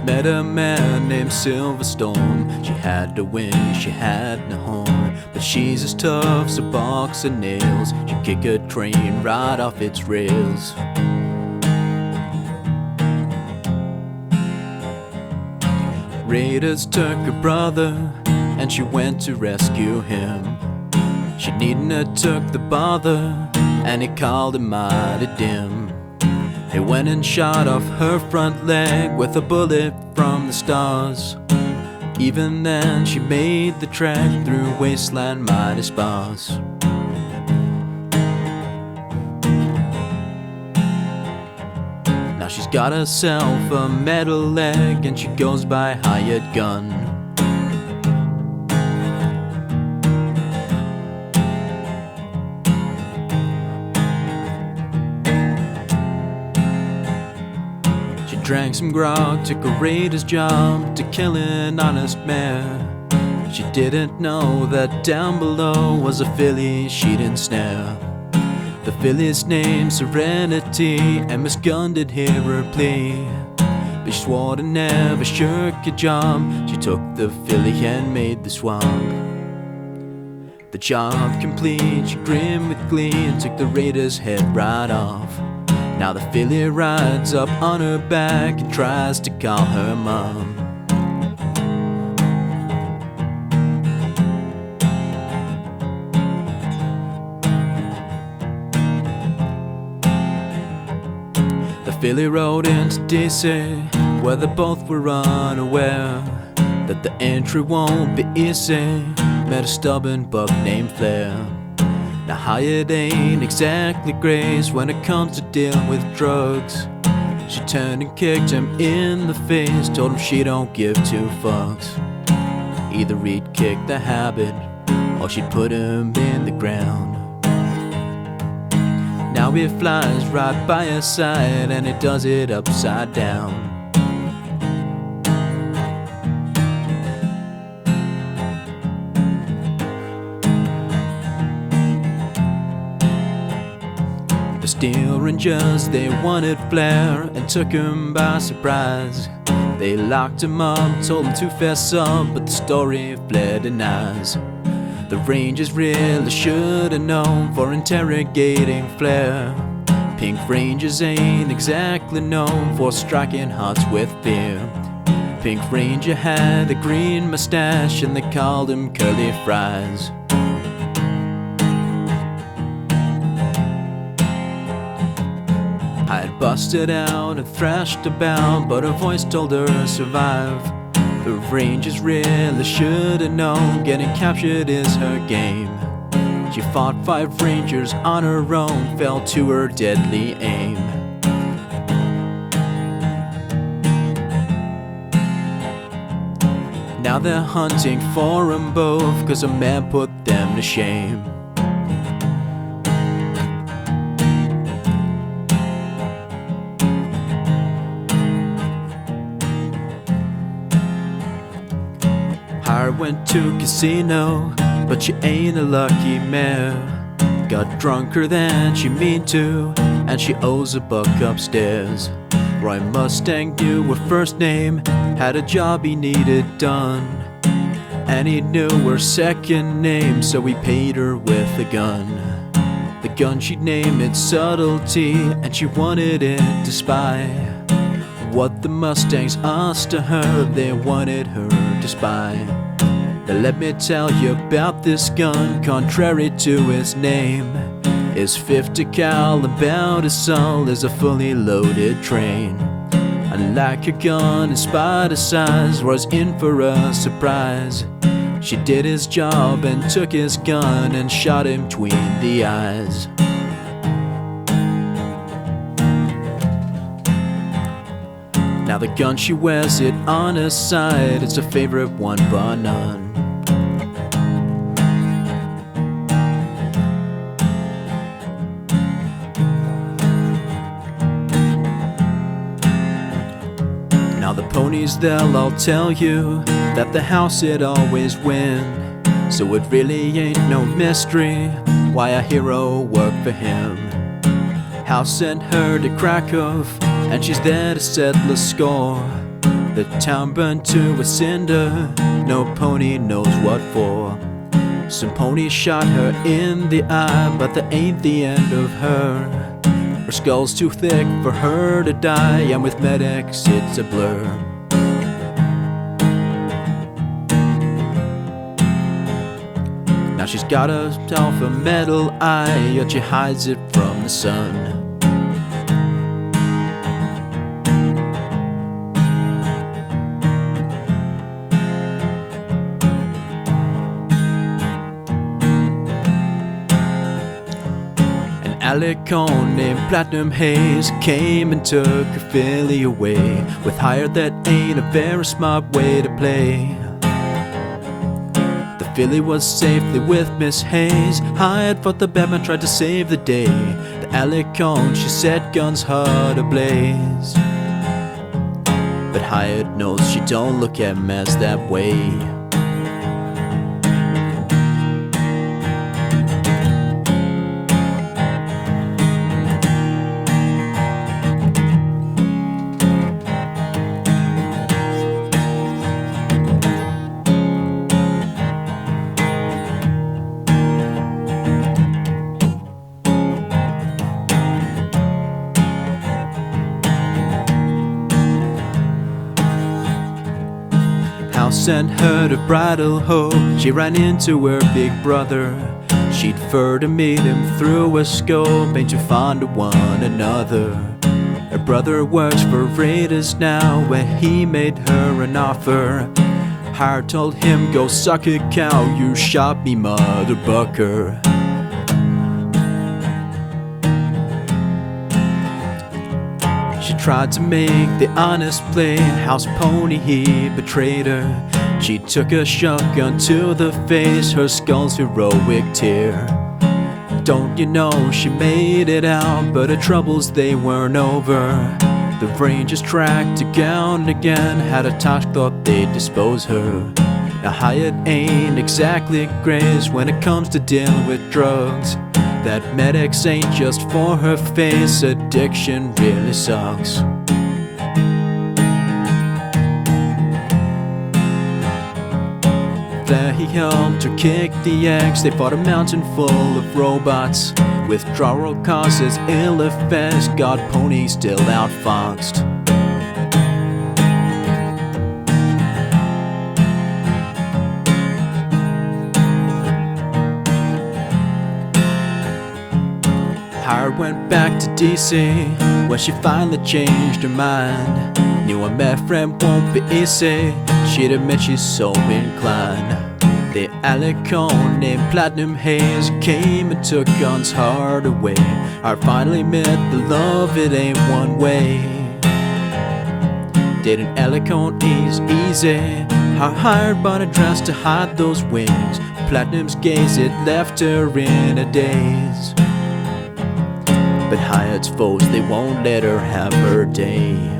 met a man named Silverstorm. She had the wind, she had no horn, but she's as tough as a box of nails. She'd kick a train right off its rails. Raiders took her brother, and she went to rescue him. She needn't have took the bother, and he called him mighty dim. He went and shot off her front leg with a bullet from the stars. Even then she made the trek through wasteland mighty sparse. Now she's got herself a metal leg, and she goes by hired gun. Drank some grog, took a raider's job to kill an honest mare. She didn't know that down below was a filly she'd ensnare. The filly's named Serenity, and Miss Gunn did hear her plea, but she swore to never shirk a job. She took the filly and made the swap. The job complete, she grinned with glee and took the raider's head right off. Now the filly rides up on her back and tries to call her mom. The filly rode into DC, where they both were unaware that the entry won't be easy. Met a stubborn buck named Flair. Now hired ain't exactly grace when it comes to dealing with drugs. She turned and kicked him in the face, told him she don't give two fucks. Either he'd kick the habit, or she'd put him in the ground. Now he flies right by her side, and he does it upside down. Steel Rangers, they wanted Flair and took him by surprise. They locked him up, told him to fess up, but the story Flair denies. The Rangers really should have known for interrogating Flair. Pink Rangers ain't exactly known for striking hearts with fear. Pink Ranger had a green mustache, and they called him Curly Fries. I had busted out and thrashed about, but her voice told her to survive. The Rangers really should have known getting captured is her game. She fought 5 Rangers on her own, fell to her deadly aim. Now they're hunting for them both, 'cause a man put them to shame. I went to casino, but she ain't a lucky mare. Got drunker than she mean to, and she owes a buck upstairs. Roy Mustang knew her first name, had a job he needed done, and he knew her second name, so he paid her with a gun. The gun she'd name it Subtlety, and she wanted it to spy what the Mustangs asked to her. They wanted her to spy. Now let me tell you about this gun, contrary to its name. It's 50 cal, about as solid as a fully loaded train. Unlike a gun in spite of size, was in for a surprise. She did his job and took his gun and shot him between the eyes. Now the gun, she wears it on her side. It's a favorite one but none. Now the ponies, they'll all tell you that the house, it always win. So it really ain't no mystery why a hero worked for him. House sent her to Krakow, and she's there to settle the score. The town burned to a cinder, no pony knows what for. Some ponies shot her in the eye, but that ain't the end of her. Her skull's too thick for her to die, and with medics it's a blur. Now she's got herself a metal eye, yet she hides it from the sun. Alicone named Platinum Haze came and took her filly away, with hire that ain't a very smart way to play. The filly was safely with Miss Hayes. Hired fought the Batman, tried to save the day. The Alicone, she set guns hard ablaze, but Hired knows she don't look at mess that way. Sent her to Bridal Hope. She ran into her big brother. She'd prefer to meet him through a scope, ain't too fond of one another. Her brother works for Raiders now, where he made her an offer. Hire told him, go suck a cow, you shot me, mother bucker. She tried to make the honest play, house pony he betrayed her. She took a shotgun to the face, her skull's heroic tear. Don't you know she made it out, but her troubles they weren't over. The Rangers tracked her down again, had a talk, thought they'd dispose her. Now Hired ain't exactly grace when it comes to dealing with drugs. That medics ain't just for her face, addiction really sucks. There he helped her kick the eggs. They fought a mountain full of robots. Withdrawal causes ill effects, God pony still outfoxed. Hire went back to DC when she finally changed her mind. Knew a mad friend won't be easy, she'd admit she's so inclined. The Alicone named Platinum Haze came and took guns hard away. I finally met the love, it ain't one way. Did an Alicone ease easy? Her hired but a dress to hide those wings. Platinum's gaze, it left her in a daze. But Hired's foes, they won't let her have her day.